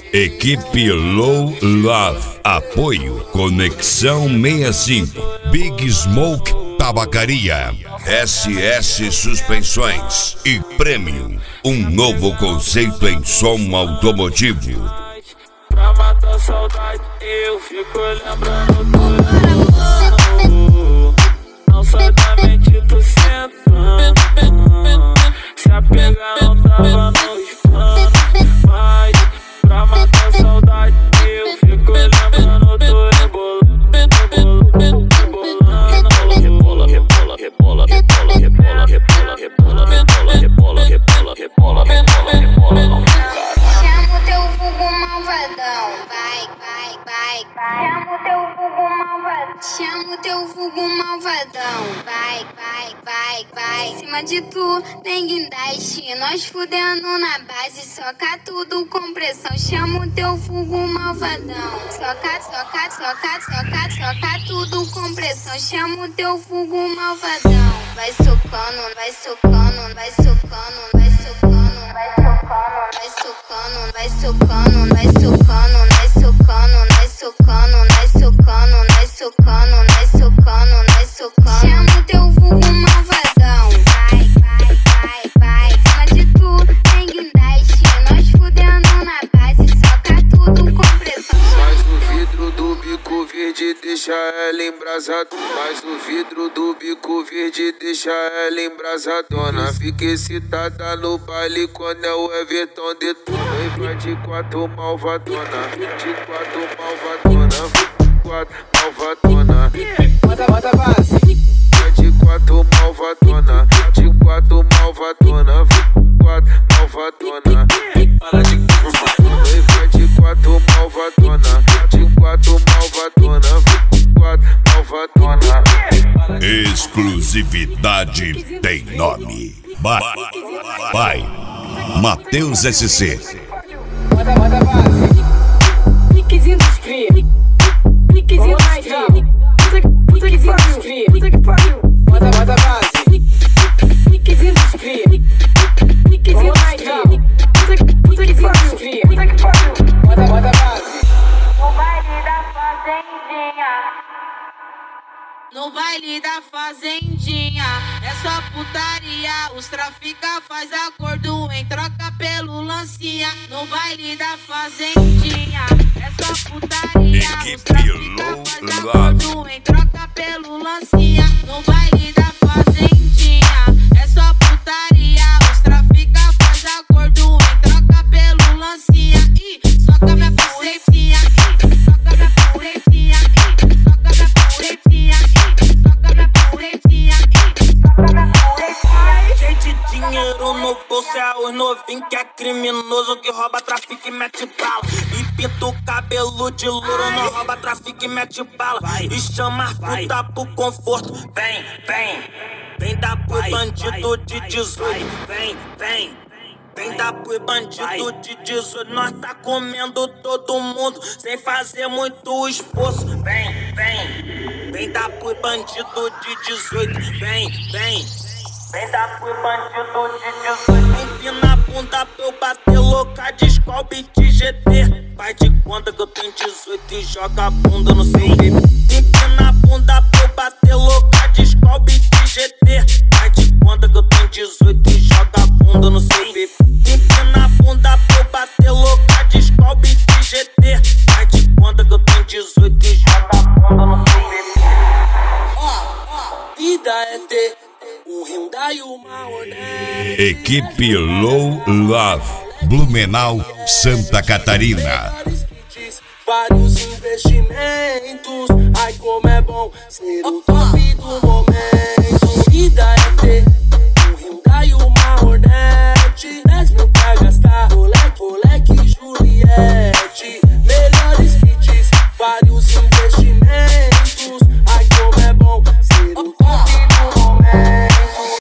Equipe Low Love. Apoio Conexão 65. Big Smoke Tabacaria. SS Suspensões e Premium. Um novo conceito em som automotivo. Pra matar a saudade, eu fico lembrando do não sai da mente, tu sentando. Se apegar não tava nos planos, mas pra matar a saudade, eu fico lembrando do rebolando. Rebola, rebola, rebola, rebola, rebola, rebola, rebola, rebola, rebola, rebola, rebola, rebola, não. Chama o teu vulgo malvadão, vai, vai, vai, vai. Chama o teu vulgo malvadão. Chama o teu vulgo malvadão, vai, vai, vai, vai. Em cima de tu, nem guindaste. Nós fudendo na base, soca tudo com pressão. Chama o teu vulgo malvadão. Soca, soca, soca, soca, soca tudo com pressão. Chama o teu vulgo malvadão. Vai socando, vai socando, vai socando, vai socando, vai socando, vai socando, vai socando, vai socando, vai socando, vai socando, vai socando, vai socando, vai socando. Chama o teu vulgo malvadão. Vai, vai, vai, vai. Em cima de tu, tem guindaste. Nós fudendo na base, soca tudo com pressão. Mas o vidro do bico verde deixa ela embrasadona. Mas o vidro do bico verde deixa ela embrasadona. Fica excitada no baile quando é o Everton detona. E vai de quatro malvadona, de quatro malvadona, 24 malvadona. Bota base. Vai de quatro malvadona, de quatro malvadona, 24 malvadona. Para de E vai de quatro malvadona, de quatro malvadona, 24 malvadona. Exclusividade tem nome. Vai, Matheus SC. Bota base. Piquezinho dos cria. Piquezinho dos cria. Piquezinho dos cria. Bota base. Piquezinho dos cria. Piquezinho dos cria. Piquezinho dos cria. Bota base. No baile da fazendinha. No baile da fazendinha, é só putaria. Os trafica faz acordo em troca pelo lancinha. No baile da fazendinha, é só putaria. Os trafica faz acordo em troca pelo lancinha. No baile da fazendinha, é só putaria. Os trafica faz acordo em troca pelo lancinha. E soca minha bucetinha, soca minha bucetinha, soca minha bucetinha. Gente, dinheiro no bolso é os novinhos que é criminoso, que rouba, trafica e mete bala. E pinta o cabelo de louro, não rouba, trafica e mete bala. E chama as puta pro conforto. Vem, vem, vem dar pro bandido de 18. Vem, vem, vem dar pro bandido de 18. Nós tá comendo todo mundo sem fazer muito esforço. Vem, vem, vem dar pro bandido de 18. Vem, vem, vem dar pro bandido de 18. Empina a bunda pra eu bater louca de Skol Beat GT. Faz de conta que eu tenho 18 e joga a bunda no seu bebê. Empina a bunda pra eu bater louca de Skol Beat GT. Faz de conta que eu tenho 18 e joga a bunda no seu bebê. Empina a bunda pra eu bater louca de Skol Beat GT. Faz de conta que eu tenho 18 e joga a bunda no seu bebê. Vida é ter um Hyundai e uma Hornet. Equipe Low Love. Blumenau, Santa Catarina. Vários investimentos. Ai, como é bom ser o top do momento. Vida é ter